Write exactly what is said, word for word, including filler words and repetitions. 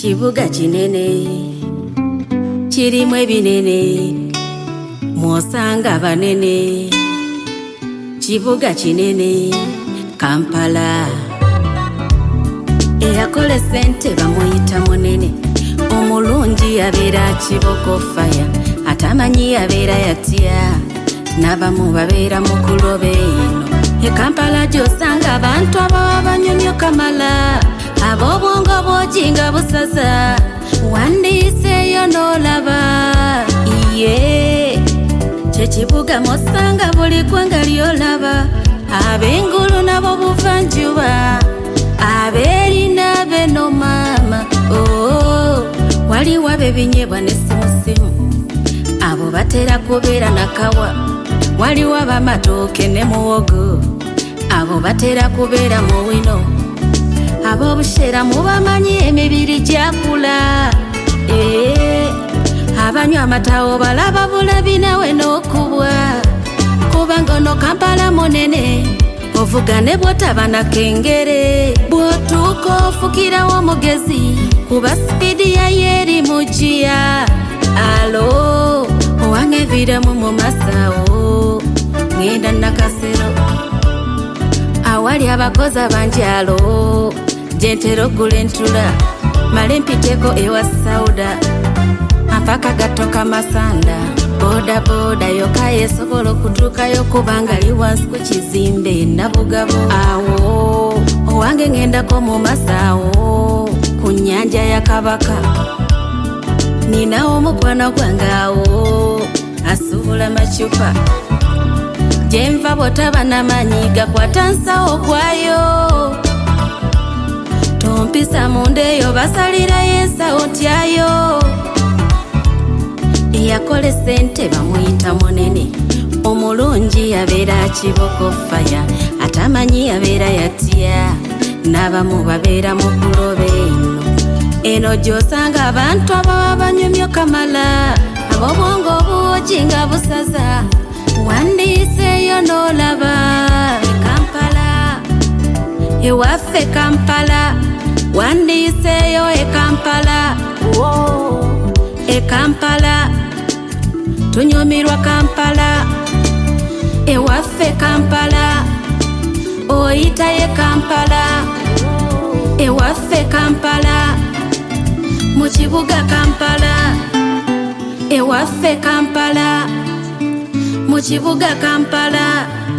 Kibuga kinene kirimu ebinene mwosanga banene. Kibuga kinene Kampala eyakole sente bamuyita munene. Omulungi yabeera kiboko faya atamanyi yabeera yatya n'abamu babeera mu kuloba eno. E Kampala gyosanga abantu abawa banyumyo kamala ab'obwongo bwojinga busaza wandiiseeyo n'olaba iye kyekibuga mosanga buli ggwanga lyolaba. Ab'engulu nabo buvanjuba abeerina beno maama oh, waliwo ab'ebinyebwa n'essimusimu abo batera kubeera nakawa. Waliwo ab'amatooke ne muwogo abo batera kubeera mu wino. Ab'obushera mubamanyi emibiri gyakula ee, abanywa amatawo balaba bulabi nawe n'okubwa kubanga ono Kampala munene ovuga ne bw'otaba na kengere. Bw'otuuka ofukirawo omugezi kuba sipiidi yayo eri mugiya. Alo owange viramu mu masawo ngenda nakasero awali abakozi abanjalo gyentera oggula entula male mpiteko ewa Sauda ampaka gatoka masanda. Boda boda yoka yesobola okutuukayo kubanga ali wansi ku kizimbe nabugabo. Awo owange ngendako mu masaawo ku nnyanja ya Kabaka. Ninawo omukwano gwange awo asuubula macupa gyenva bw'otaba n'amanyi gakwata nsawo gwayo. Tompisa munda eyo basalirayo ensawo ntyayo. Eyakole sente bamuyita munene. Omulungi yabeera kiboko faya atamanyi yabeera yatya n'abamu babeera mu kuloba eno. Eno gyosanga abantu abawa banyumyo kamala ab'obwongo obwojinga busaza wandiiseeyo n'olaba. E Kampala ewaffe Kampala wandiiseeyo e Kampala oh. E Kampala tunyumirwa Kampala ewaffe Kampala oyitaye Kampala ewaffe Kampala mu kibuga Kampala ewaffe Kampala mu kibuga Kampala.